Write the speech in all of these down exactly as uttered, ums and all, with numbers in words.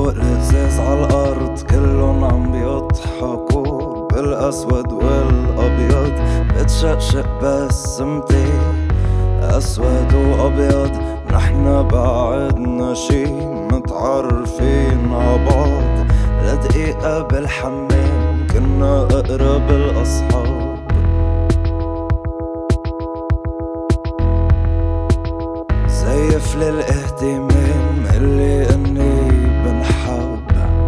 والهزاز عالأرض كلن عم بيضحكوا بالأسود والأبيض. بتشقشق بسمتي أسود وأبيض، نحنا بعدنا شي متعرفين عبعض. لدقيقة بالحمام كنا أقرب الأصحاب. زيف للاهتمام اللي اني بنحب.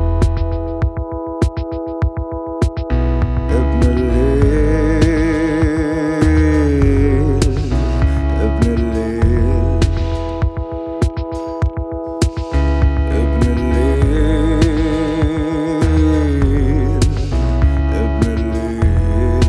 ابن الليل ابن الليل ابن الليل ابن الليل.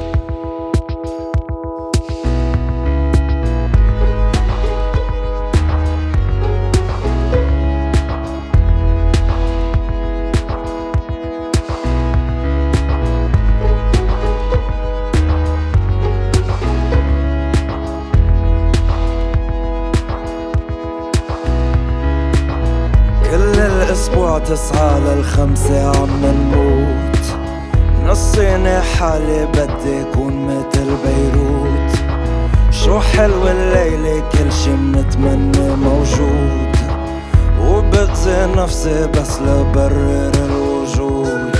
الأسبوع تسعة للخمسة عم نموت. نصيني حالي بدي كون متل بيروت. شو حلو الليلة كل شي منتمنى موجود، وبتزي نفسي بس لبرر الوجود.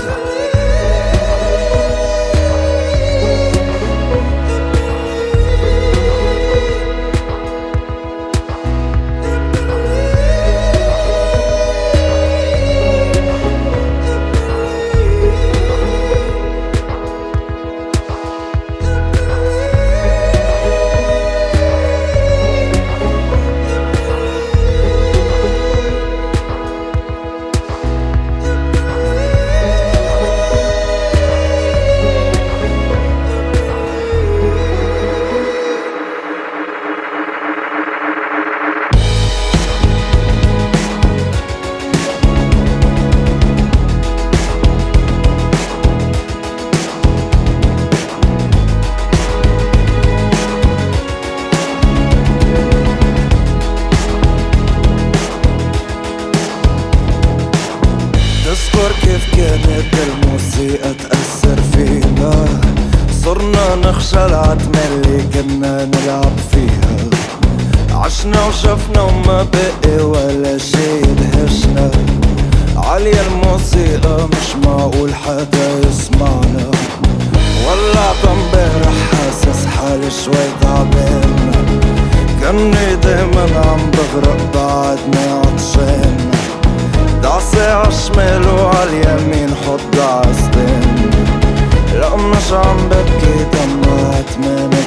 تذكر كيف كانت الموسيقى تأثر فينا. صرنا نخشى العتمة اللي كنا نلعب فيها. عشنا وشفنا وما بقي ولا شي يدهشنا. عالية الموسيقى مش معقول حدا يسمعنا. ولعت امبارح حاسس حالي شوي تعبان. كأني دايما عم بغرق بعدني عطشان. دعسي عالشمال وعاليمين حط دعستين. لا مش عم ببكي دمعت من